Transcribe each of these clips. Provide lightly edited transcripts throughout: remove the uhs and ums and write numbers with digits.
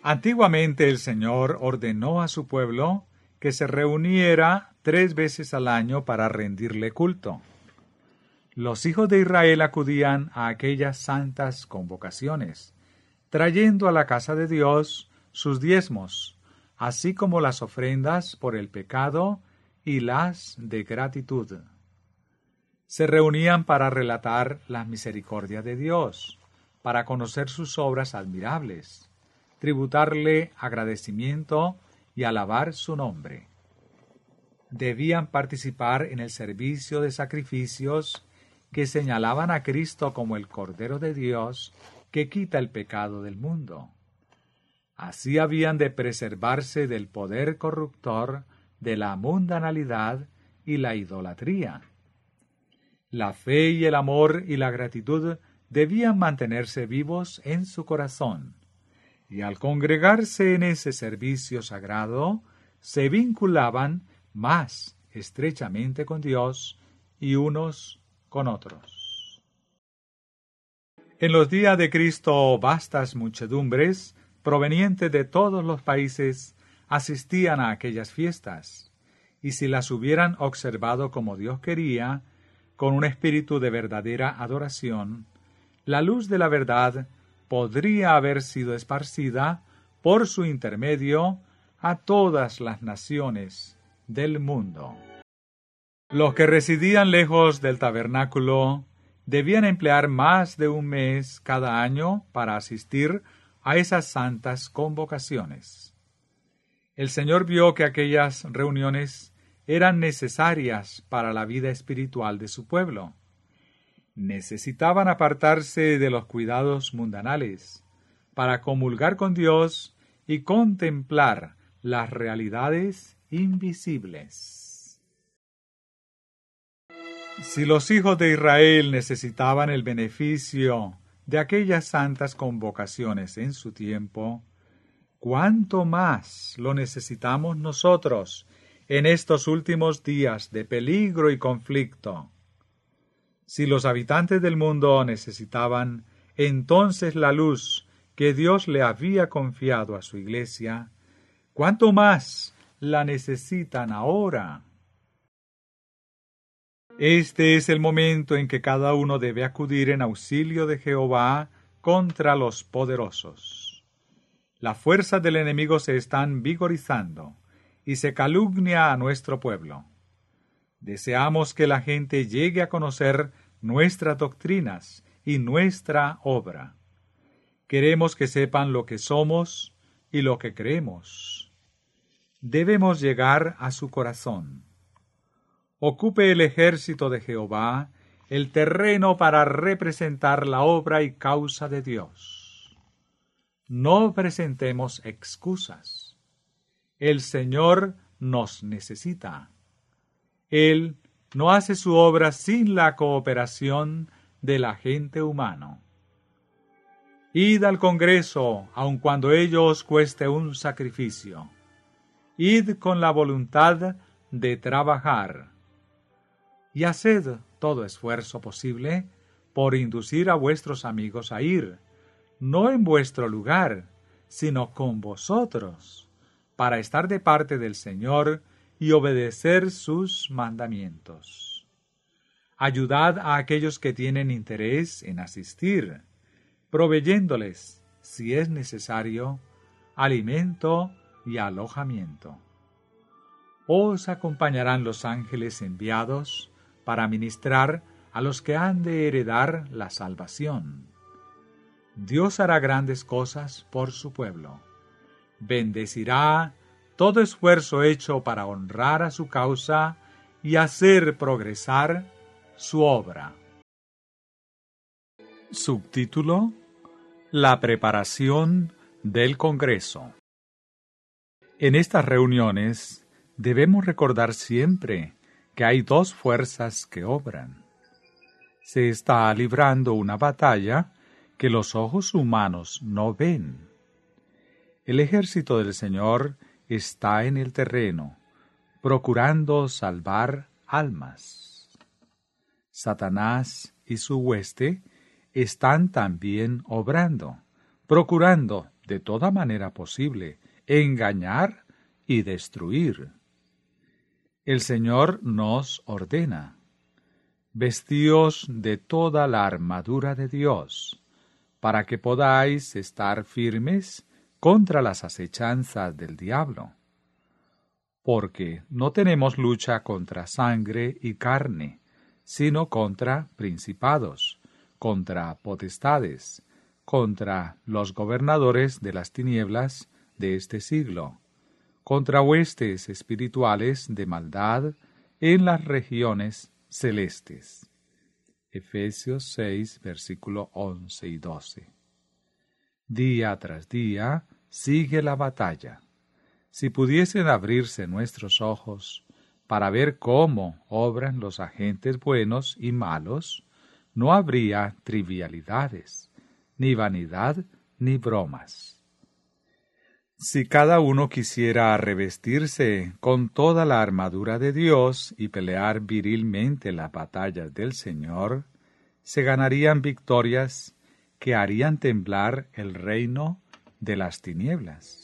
Antiguamente el Señor ordenó a su pueblo que se reuniera 3 veces al año para rendirle culto. Los hijos de Israel acudían a aquellas santas convocaciones, trayendo a la casa de Dios sus diezmos, así como las ofrendas por el pecado y las de gratitud. Se reunían para relatar la misericordia de Dios, para conocer sus obras admirables, tributarle agradecimiento y alabar su nombre. Debían participar en el servicio de sacrificios que señalaban a Cristo como el Cordero de Dios que quita el pecado del mundo. Así habían de preservarse del poder corruptor de la mundanalidad y la idolatría. La fe y el amor y la gratitud debían mantenerse vivos en su corazón, y al congregarse en ese servicio sagrado, se vinculaban más estrechamente con Dios y unos con otros. En los días de Cristo, vastas muchedumbres, provenientes de todos los países, asistían a aquellas fiestas, y si las hubieran observado como Dios quería, con un espíritu de verdadera adoración, la luz de la verdad podría haber sido esparcida por su intermedio a todas las naciones del mundo. Los que residían lejos del tabernáculo debían emplear más de un mes cada año para asistir a esas santas convocaciones. El Señor vio que aquellas reuniones eran necesarias para la vida espiritual de su pueblo. Necesitaban apartarse de los cuidados mundanales para comulgar con Dios y contemplar las realidades invisibles. Si los hijos de Israel necesitaban el beneficio de aquellas santas convocaciones en su tiempo, ¿cuánto más lo necesitamos nosotros en estos últimos días de peligro y conflicto? Si los habitantes del mundo necesitaban entonces la luz que Dios le había confiado a su iglesia, ¿cuánto más la necesitan ahora? Este es el momento en que cada uno debe acudir en auxilio de Jehová contra los poderosos. Las fuerzas del enemigo se están vigorizando y se calumnia a nuestro pueblo. Deseamos que la gente llegue a conocer nuestras doctrinas y nuestra obra. Queremos que sepan lo que somos y lo que creemos. Debemos llegar a su corazón. Ocupe el ejército de Jehová el terreno para representar la obra y causa de Dios. No presentemos excusas. El Señor nos necesita. Él no hace su obra sin la cooperación del agente humano. Id al Congreso, aun cuando ello os cueste un sacrificio. Id con la voluntad de trabajar. Y haced todo esfuerzo posible por inducir a vuestros amigos a ir, no en vuestro lugar, sino con vosotros, para estar de parte del Señor y obedecer sus mandamientos. Ayudad a aquellos que tienen interés en asistir, proveyéndoles, si es necesario, alimento y alojamiento. Os acompañarán los ángeles enviados para ministrar a los que han de heredar la salvación. Dios hará grandes cosas por su pueblo. Bendecirá todo esfuerzo hecho para honrar a su causa y hacer progresar su obra. Subtítulo: La preparación del Congreso. En estas reuniones debemos recordar siempre que hay dos fuerzas que obran. Se está librando una batalla que los ojos humanos no ven. El ejército del Señor está en el terreno, procurando salvar almas. Satanás y su hueste están también obrando, procurando de toda manera posible, engañar y destruir. El Señor nos ordena: vestíos de toda la armadura de Dios, para que podáis estar firmes contra las acechanzas del diablo. Porque no tenemos lucha contra sangre y carne, sino contra principados, contra potestades, contra los gobernadores de las tinieblas de este siglo, contra huestes espirituales de maldad en las regiones celestes. Efesios 6, versículo 11 y 12. Día tras día sigue la batalla. Si pudiesen abrirse nuestros ojos para ver cómo obran los agentes buenos y malos, no habría trivialidades, ni vanidad, ni bromas. Si cada uno quisiera revestirse con toda la armadura de Dios y pelear virilmente las batallas del Señor, se ganarían victorias que harían temblar el reino de las tinieblas.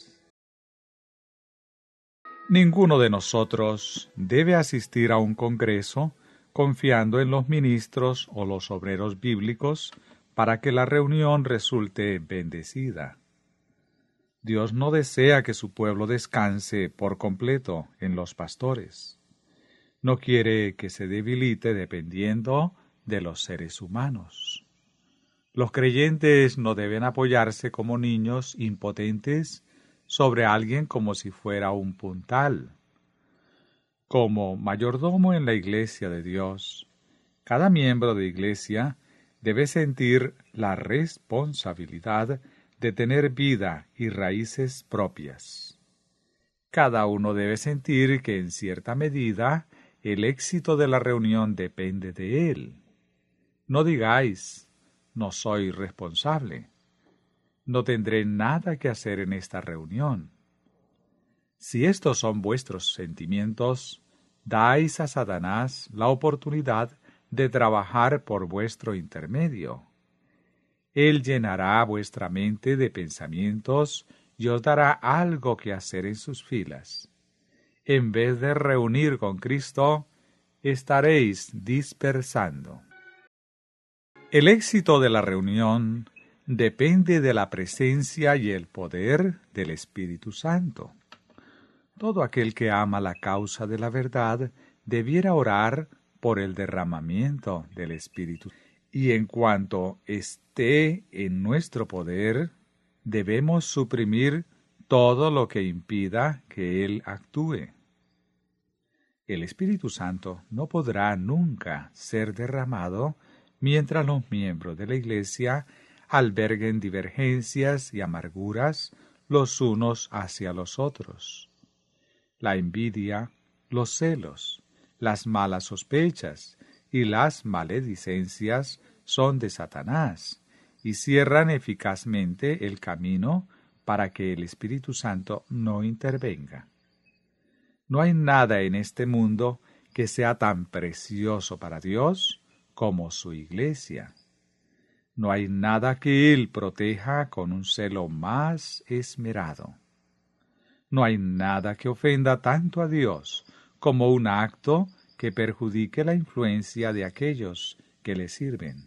Ninguno de nosotros debe asistir a un congreso confiando en los ministros o los obreros bíblicos para que la reunión resulte bendecida. Dios no desea que su pueblo descanse por completo en los pastores. No quiere que se debilite dependiendo de los seres humanos. Los creyentes no deben apoyarse como niños impotentes sobre alguien como si fuera un puntal. Como mayordomo en la iglesia de Dios, cada miembro de iglesia debe sentir la responsabilidad de tener vida y raíces propias. Cada uno debe sentir que en cierta medida el éxito de la reunión depende de él. No digáis: no soy responsable. No tendré nada que hacer en esta reunión. Si estos son vuestros sentimientos, dais a Satanás la oportunidad de trabajar por vuestro intermedio. Él llenará vuestra mente de pensamientos y os dará algo que hacer en sus filas. En vez de reunir con Cristo, estaréis dispersando. El éxito de la reunión depende de la presencia y el poder del Espíritu Santo. Todo aquel que ama la causa de la verdad debiera orar por el derramamiento del Espíritu. Y en cuanto esté en nuestro poder, debemos suprimir todo lo que impida que Él actúe. El Espíritu Santo no podrá nunca ser derramado mientras los miembros de la Iglesia alberguen divergencias y amarguras los unos hacia los otros. La envidia, los celos, las malas sospechas y las maledicencias son de Satanás y cierran eficazmente el camino para que el Espíritu Santo no intervenga. No hay nada en este mundo que sea tan precioso para Dios como su Iglesia. No hay nada que Él proteja con un celo más esmerado. No hay nada que ofenda tanto a Dios como un acto que perjudique la influencia de aquellos que le sirven.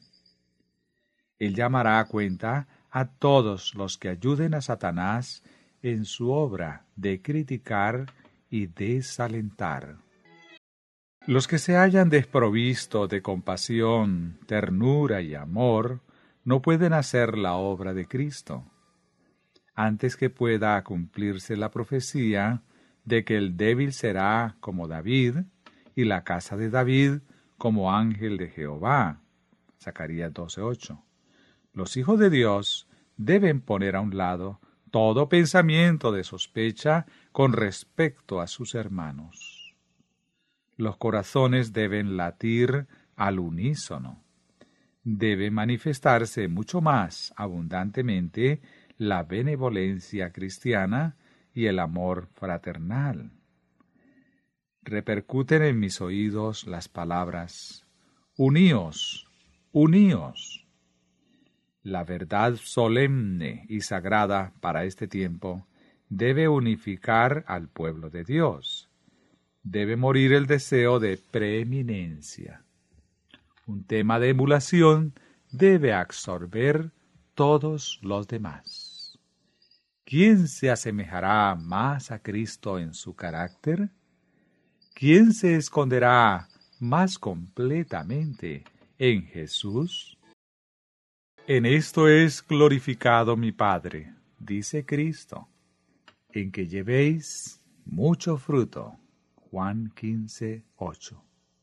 Él llamará a cuenta a todos los que ayuden a Satanás en su obra de criticar y desalentar. Los que se hayan desprovisto de compasión, ternura y amor no pueden hacer la obra de Cristo. Antes que pueda cumplirse la profecía de que el débil será como David y la casa de David como ángel de Jehová. Zacarías 12:8. Los hijos de Dios deben poner a un lado todo pensamiento de sospecha con respecto a sus hermanos. Los corazones deben latir al unísono. Debe manifestarse mucho más abundantemente la benevolencia cristiana y el amor fraternal. Repercuten en mis oídos las palabras: uníos, uníos. La verdad solemne y sagrada para este tiempo debe unificar al pueblo de Dios. Debe morir el deseo de preeminencia. Un tema de emulación debe absorber todos los demás. ¿Quién se asemejará más a Cristo en su carácter? ¿Quién se esconderá más completamente en Jesús? En esto es glorificado mi Padre, dice Cristo, en que llevéis mucho fruto. Juan 15:8.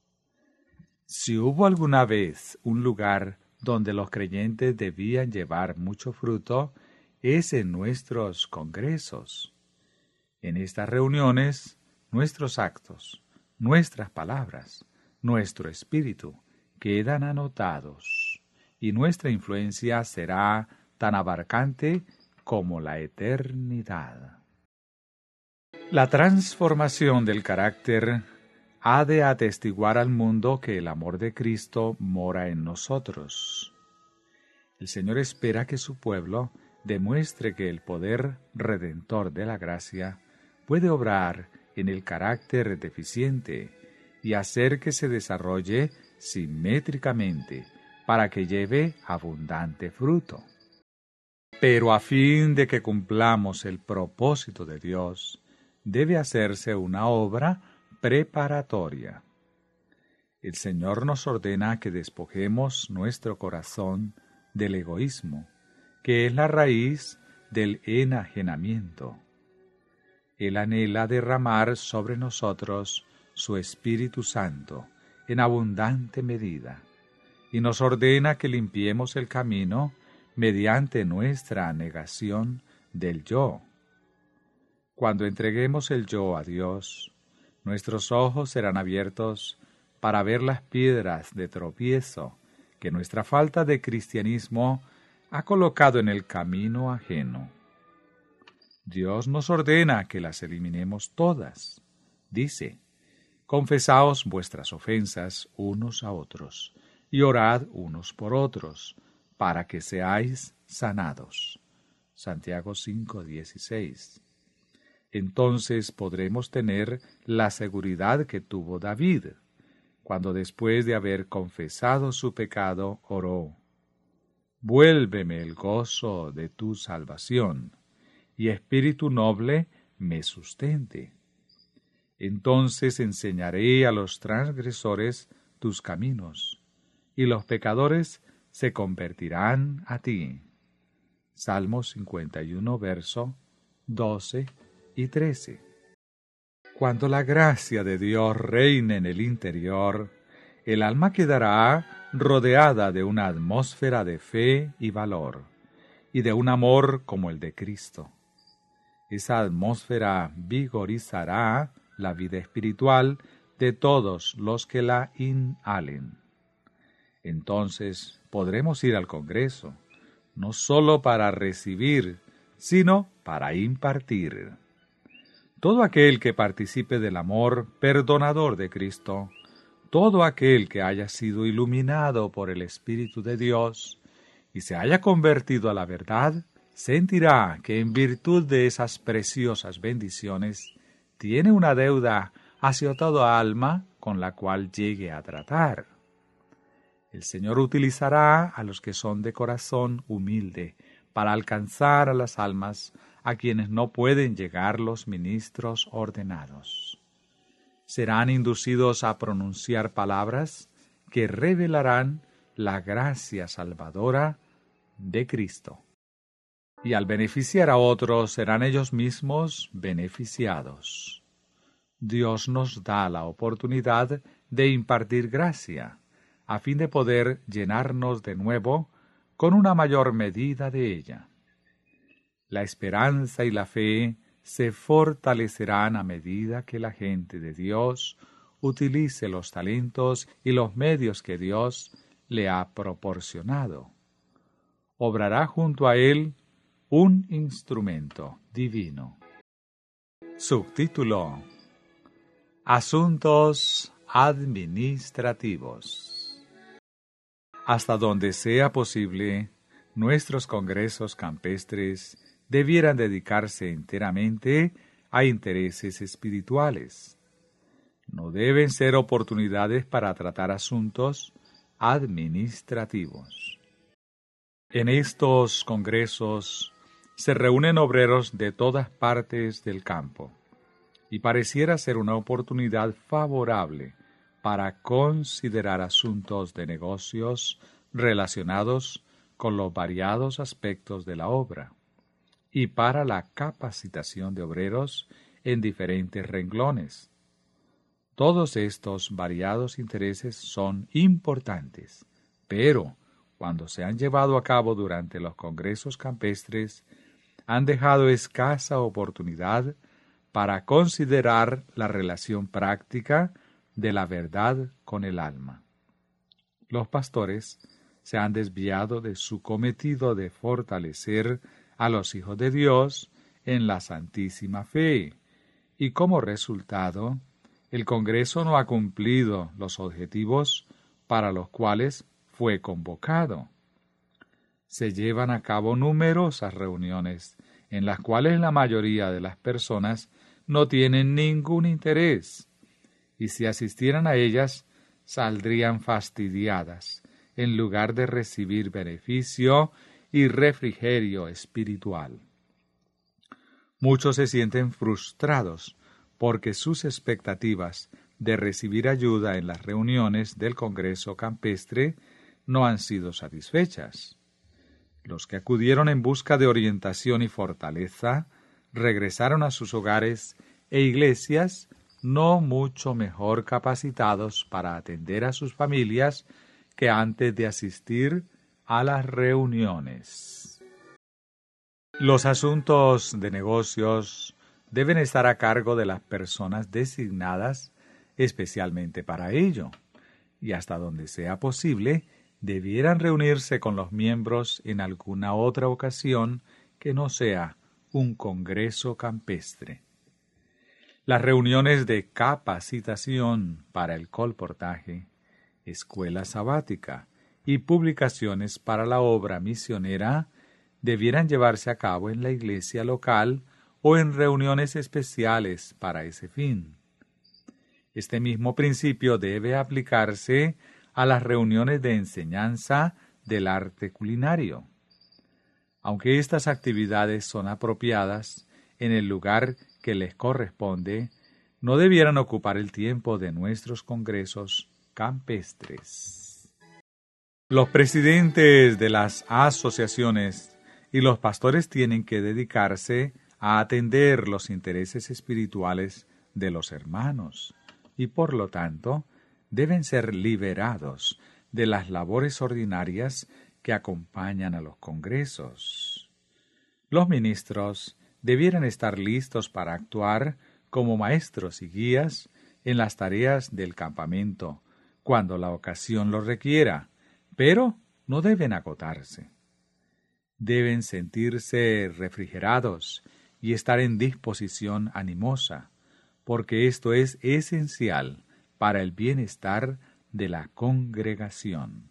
Si hubo alguna vez un lugar donde los creyentes debían llevar mucho fruto, es en nuestros congresos. En estas reuniones, nuestros actos, nuestras palabras, nuestro espíritu quedan anotados, y nuestra influencia será tan abarcante como la eternidad. La transformación del carácter ha de atestiguar al mundo que el amor de Cristo mora en nosotros. El Señor espera que su pueblo demuestre que el poder redentor de la gracia puede obrar en el carácter deficiente y hacer que se desarrolle simétricamente para que lleve abundante fruto. Pero a fin de que cumplamos el propósito de Dios, debe hacerse una obra preparatoria. El Señor nos ordena que despojemos nuestro corazón del egoísmo, que es la raíz del enajenamiento. Él anhela derramar sobre nosotros su Espíritu Santo en abundante medida, y nos ordena que limpiemos el camino mediante nuestra negación del yo. Cuando entreguemos el yo a Dios, nuestros ojos serán abiertos para ver las piedras de tropiezo que nuestra falta de cristianismo ha colocado en el camino ajeno. Dios nos ordena que las eliminemos todas. Dice: confesaos vuestras ofensas unos a otros, y orad unos por otros, para que seáis sanados. Santiago 5:16. Entonces podremos tener la seguridad que tuvo David, cuando después de haber confesado su pecado, oró: vuélveme el gozo de tu salvación, y espíritu noble me sustente. Entonces enseñaré a los transgresores tus caminos, y los pecadores se convertirán a ti. Salmo 51, verso 12 y 13. Cuando la gracia de Dios reine en el interior, el alma quedará rodeada de una atmósfera de fe y valor, y de un amor como el de Cristo. Esa atmósfera vigorizará la vida espiritual de todos los que la inhalen. Entonces podremos ir al Congreso, no sólo para recibir, sino para impartir. Todo aquel que participe del amor perdonador de Cristo, todo aquel que haya sido iluminado por el Espíritu de Dios y se haya convertido a la verdad, sentirá que en virtud de esas preciosas bendiciones tiene una deuda hacia toda alma con la cual llegue a tratar. El Señor utilizará a los que son de corazón humilde para alcanzar a las almas a quienes no pueden llegar los ministros ordenados. Serán inducidos a pronunciar palabras que revelarán la gracia salvadora de Cristo. Y al beneficiar a otros serán ellos mismos beneficiados. Dios nos da la oportunidad de impartir gracia, a fin de poder llenarnos de nuevo con una mayor medida de ella. La esperanza y la fe se fortalecerán a medida que la gente de Dios utilice los talentos y los medios que Dios le ha proporcionado. Obrará junto a él un instrumento divino. Subtítulo: Asuntos administrativos. Hasta donde sea posible, nuestros congresos campestres debieran dedicarse enteramente a intereses espirituales. No deben ser oportunidades para tratar asuntos administrativos. En estos congresos se reúnen obreros de todas partes del campo, y pareciera ser una oportunidad favorable para considerar asuntos de negocios relacionados con los variados aspectos de la obra, y para la capacitación de obreros en diferentes renglones. Todos estos variados intereses son importantes, pero cuando se han llevado a cabo durante los congresos campestres, han dejado escasa oportunidad para considerar la relación práctica de la verdad con el alma. Los pastores se han desviado de su cometido de fortalecer a los hijos de Dios en la santísima fe, y como resultado, el Congreso no ha cumplido los objetivos para los cuales fue convocado. Se llevan a cabo numerosas reuniones en las cuales la mayoría de las personas no tienen ningún interés, y si asistieran a ellas saldrían fastidiadas en lugar de recibir beneficio y refrigerio espiritual. Muchos se sienten frustrados porque sus expectativas de recibir ayuda en las reuniones del Congreso Campestre no han sido satisfechas. Los que acudieron en busca de orientación y fortaleza regresaron a sus hogares e iglesias no mucho mejor capacitados para atender a sus familias que antes de asistir a las reuniones. Los asuntos de negocios deben estar a cargo de las personas designadas especialmente para ello, y hasta donde sea posible, debieran reunirse con los miembros en alguna otra ocasión que no sea un congreso campestre. Las reuniones de capacitación para el colportaje, escuela sabática y publicaciones para la obra misionera debieran llevarse a cabo en la iglesia local o en reuniones especiales para ese fin. Este mismo principio debe aplicarse a las reuniones de enseñanza del arte culinario. Aunque estas actividades son apropiadas en el lugar que les corresponde, no debieran ocupar el tiempo de nuestros congresos campestres. Los presidentes de las asociaciones y los pastores tienen que dedicarse a atender los intereses espirituales de los hermanos y, por lo tanto, deben ser liberados de las labores ordinarias que acompañan a los congresos. Los ministros debieran estar listos para actuar como maestros y guías en las tareas del campamento, cuando la ocasión lo requiera, pero no deben agotarse. Deben sentirse refrigerados y estar en disposición animosa, porque esto es esencial para el bienestar de la congregación.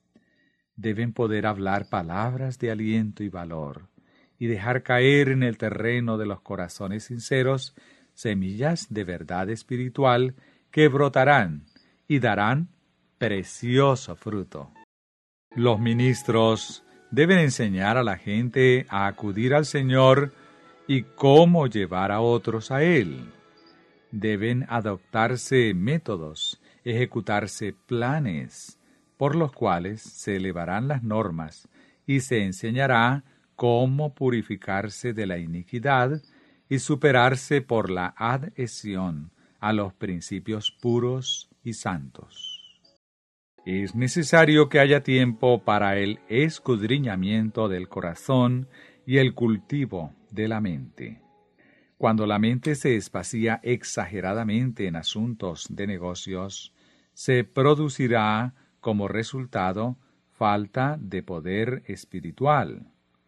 Deben poder hablar palabras de aliento y valor, y dejar caer en el terreno de los corazones sinceros semillas de verdad espiritual que brotarán y darán precioso fruto. Los ministros deben enseñar a la gente a acudir al Señor y cómo llevar a otros a Él. Deben adoptarse métodos, ejecutarse planes, por los cuales se elevarán las normas y se enseñará cómo purificarse de la iniquidad y superarse por la adhesión a los principios puros y santos. Es necesario que haya tiempo para el escudriñamiento del corazón y el cultivo de la mente. Cuando la mente se espacía exageradamente en asuntos de negocios, se producirá como resultado falta de poder espiritual.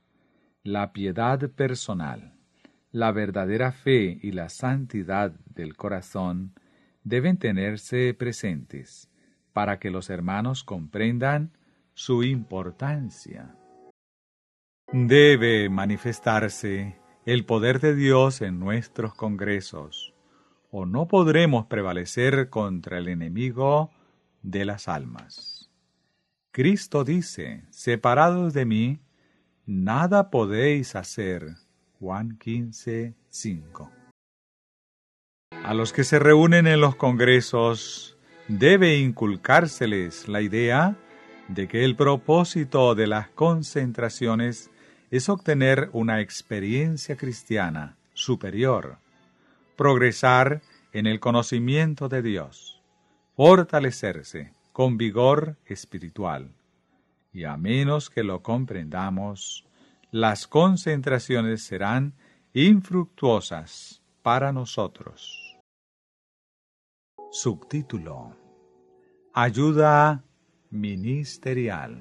La piedad personal, la verdadera fe y la santidad del corazón deben tenerse presentes para que los hermanos comprendan su importancia. Debe manifestarse el poder de Dios en nuestros congresos, o no podremos prevalecer contra el enemigo de las almas. Cristo dice: separados de mí, nada podéis hacer. Juan 15:5. A los que se reúnen en los congresos debe inculcárseles la idea de que el propósito de las concentraciones es obtener una experiencia cristiana superior, progresar en el conocimiento de Dios, fortalecerse con vigor espiritual. Y a menos que lo comprendamos, las concentraciones serán infructuosas para nosotros. Subtítulo: Ayuda ministerial.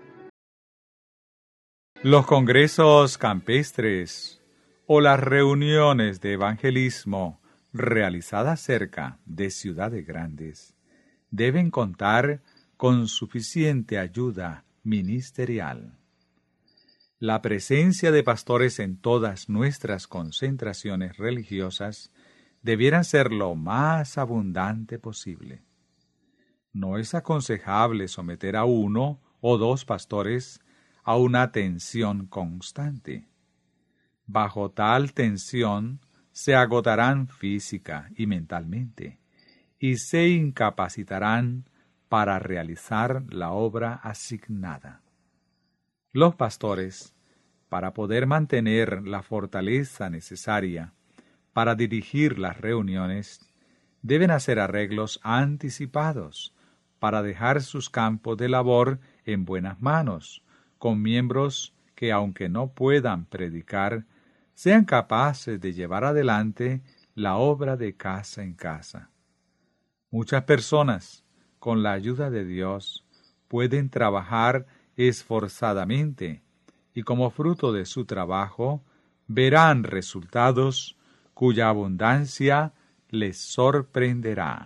Los congresos campestres o las reuniones de evangelismo realizadas cerca de ciudades grandes deben contar con suficiente ayuda ministerial. La presencia de pastores en todas nuestras concentraciones religiosas debiera ser lo más abundante posible. No es aconsejable someter a 1 o 2 pastores a una tensión constante. Bajo tal tensión se agotarán física y mentalmente, y se incapacitarán para realizar la obra asignada. Los pastores, para poder mantener la fortaleza necesaria para dirigir las reuniones, deben hacer arreglos anticipados para dejar sus campos de labor en buenas manos, con miembros que, aunque no puedan predicar, sean capaces de llevar adelante la obra de casa en casa. Muchas personas, con la ayuda de Dios, pueden trabajar esforzadamente y como fruto de su trabajo verán resultados cuya abundancia les sorprenderá.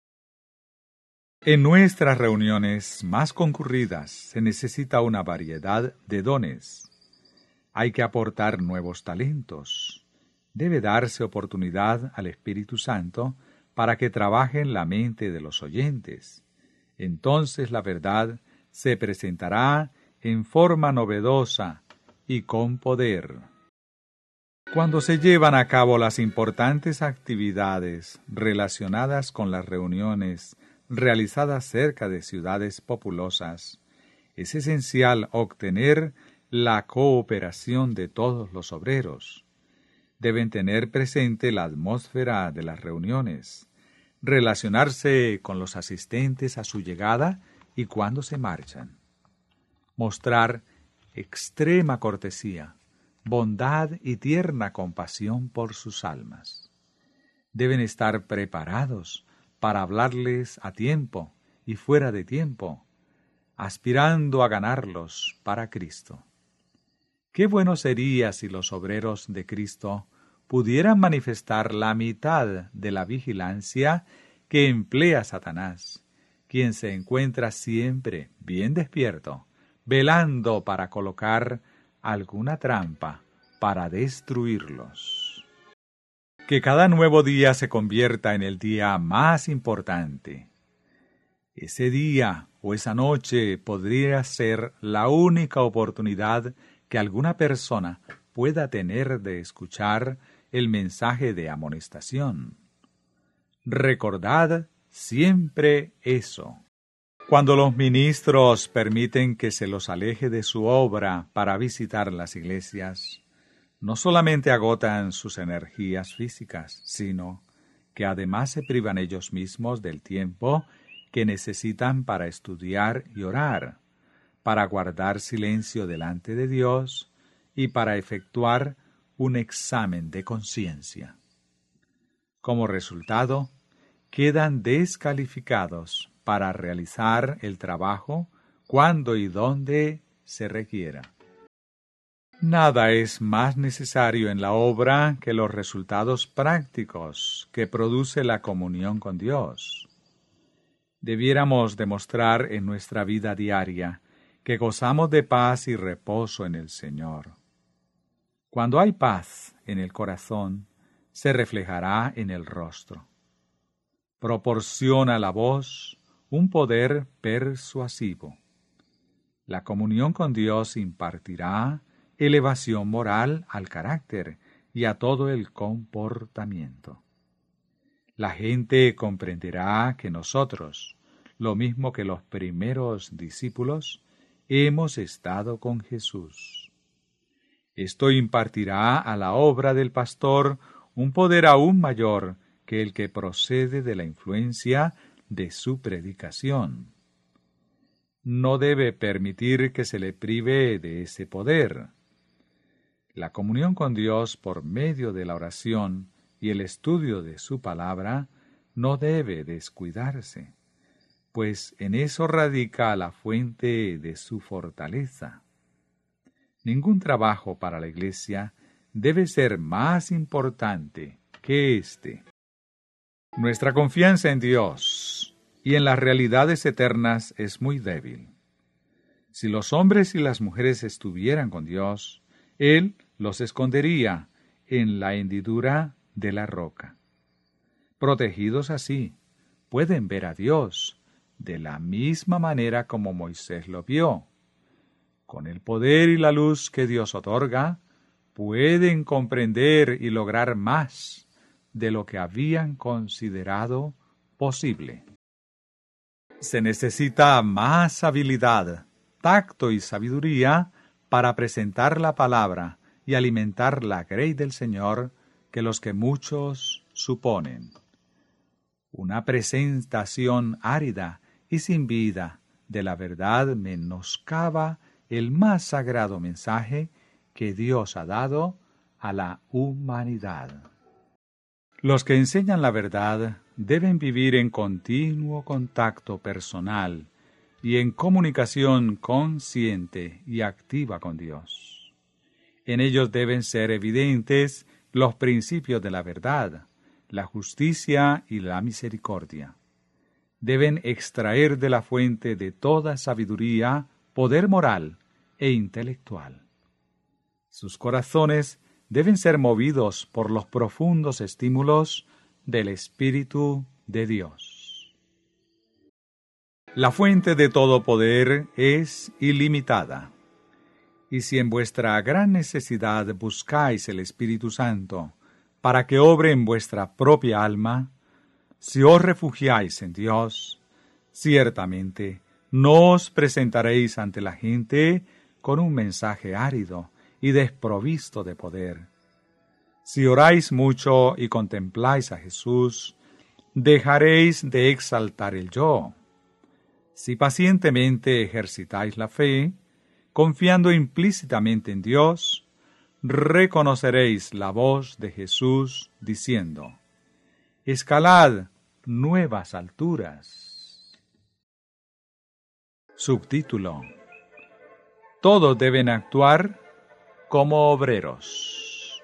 En nuestras reuniones más concurridas se necesita una variedad de dones. Hay que aportar nuevos talentos. Debe darse oportunidad al Espíritu Santo para que trabaje en la mente de los oyentes. Entonces la verdad se presentará en forma novedosa y con poder. Cuando se llevan a cabo las importantes actividades relacionadas con las reuniones realizadas cerca de ciudades populosas, es esencial obtener la cooperación de todos los obreros. Deben tener presente la atmósfera de las reuniones, relacionarse con los asistentes a su llegada y cuando se marchan, mostrar extrema cortesía, bondad y tierna compasión por sus almas. Deben estar preparados para hablarles a tiempo y fuera de tiempo, aspirando a ganarlos para Cristo. Qué bueno sería si los obreros de Cristo pudieran manifestar la mitad de la vigilancia que emplea Satanás, quien se encuentra siempre bien despierto, velando para colocar alguna trampa para destruirlos. Que cada nuevo día se convierta en el día más importante. Ese día o esa noche podría ser la única oportunidad que alguna persona pueda tener de escuchar el mensaje de amonestación. Recordad siempre eso. Cuando los ministros permiten que se los aleje de su obra para visitar las iglesias, no solamente agotan sus energías físicas, sino que además se privan ellos mismos del tiempo que necesitan para estudiar y orar, para guardar silencio delante de Dios y para efectuar un examen de conciencia. Como resultado, quedan descalificados para realizar el trabajo cuando y donde se requiera. Nada es más necesario en la obra que los resultados prácticos que produce la comunión con Dios. Debiéramos demostrar en nuestra vida diaria que gozamos de paz y reposo en el Señor. Cuando hay paz en el corazón, se reflejará en el rostro. Proporciona a la voz un poder persuasivo. La comunión con Dios impartirá elevación moral al carácter y a todo el comportamiento. La gente comprenderá que nosotros, lo mismo que los primeros discípulos, hemos estado con Jesús. Esto impartirá a la obra del pastor un poder aún mayor que el que procede de la influencia de su predicación. No debe permitir que se le prive de ese poder. La comunión con Dios por medio de la oración y el estudio de su palabra no debe descuidarse, pues en eso radica la fuente de su fortaleza. Ningún trabajo para la Iglesia debe ser más importante que este. Nuestra confianza en Dios y en las realidades eternas es muy débil. Si los hombres y las mujeres estuvieran con Dios, Él los escondería en la hendidura de la roca. Protegidos así, pueden ver a Dios de la misma manera como Moisés lo vio. Con el poder y la luz que Dios otorga, pueden comprender y lograr más de lo que habían considerado posible. Se necesita más habilidad, tacto y sabiduría para presentar la palabra y alimentar la grey del Señor que los que muchos suponen. Una presentación árida y sin vida de la verdad menoscaba el más sagrado mensaje que Dios ha dado a la humanidad. Los que enseñan la verdad deben vivir en continuo contacto personal y en comunicación consciente y activa con Dios. En ellos deben ser evidentes los principios de la verdad, la justicia y la misericordia. Deben extraer de la fuente de toda sabiduría poder moral e intelectual. Sus corazones deben ser movidos por los profundos estímulos del Espíritu de Dios. La fuente de todo poder es ilimitada, y si en vuestra gran necesidad buscáis el Espíritu Santo para que obre en vuestra propia alma, si os refugiáis en Dios, ciertamente no os presentaréis ante la gente con un mensaje árido y desprovisto de poder. Si oráis mucho y contempláis a Jesús, dejaréis de exaltar el yo. Si pacientemente ejercitáis la fe, confiando implícitamente en Dios, reconoceréis la voz de Jesús diciendo: escalad nuevas alturas. Subtítulo: todos deben actuar como obreros.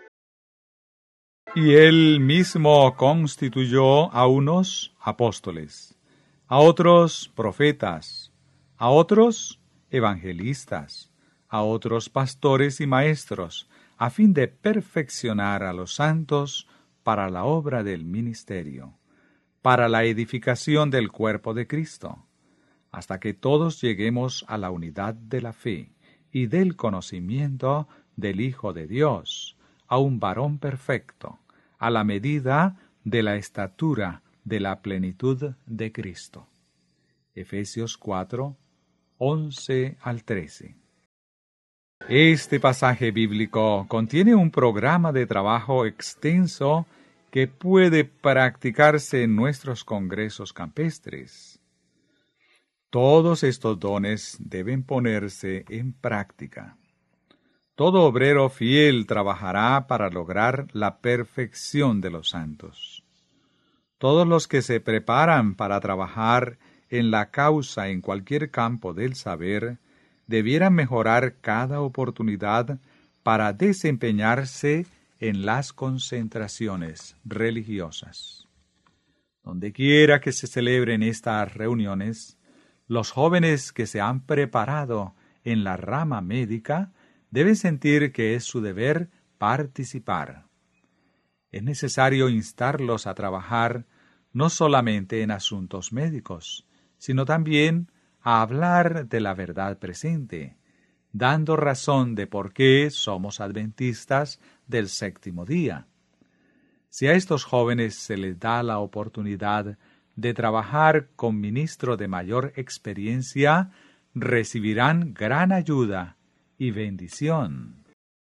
Y él mismo constituyó a unos apóstoles, a otros profetas, a otros evangelistas, a otros pastores y maestros, a fin de perfeccionar a los santos para la obra del ministerio, para la edificación del cuerpo de Cristo, hasta que todos lleguemos a la unidad de la fe y del conocimiento del Hijo de Dios, a un varón perfecto, a la medida de la estatura de la plenitud de Cristo. Efesios 4, 11 al 13. Este pasaje bíblico contiene un programa de trabajo extenso que puede practicarse en nuestros congresos campestres. Todos estos dones deben ponerse en práctica. Todo obrero fiel trabajará para lograr la perfección de los santos. Todos los que se preparan para trabajar en la causa en cualquier campo del saber debieran mejorar cada oportunidad para desempeñarse en las concentraciones religiosas. Donde quiera que se celebren estas reuniones, Los jóvenes que se han preparado en la rama médica deben sentir que es su deber participar. Es necesario instarlos a trabajar no solamente en asuntos médicos, sino también a hablar de la verdad presente, dando razón de por qué somos adventistas del séptimo día. Si a estos jóvenes se les da la oportunidad de trabajar con ministros de mayor experiencia, recibirán gran ayuda y bendición.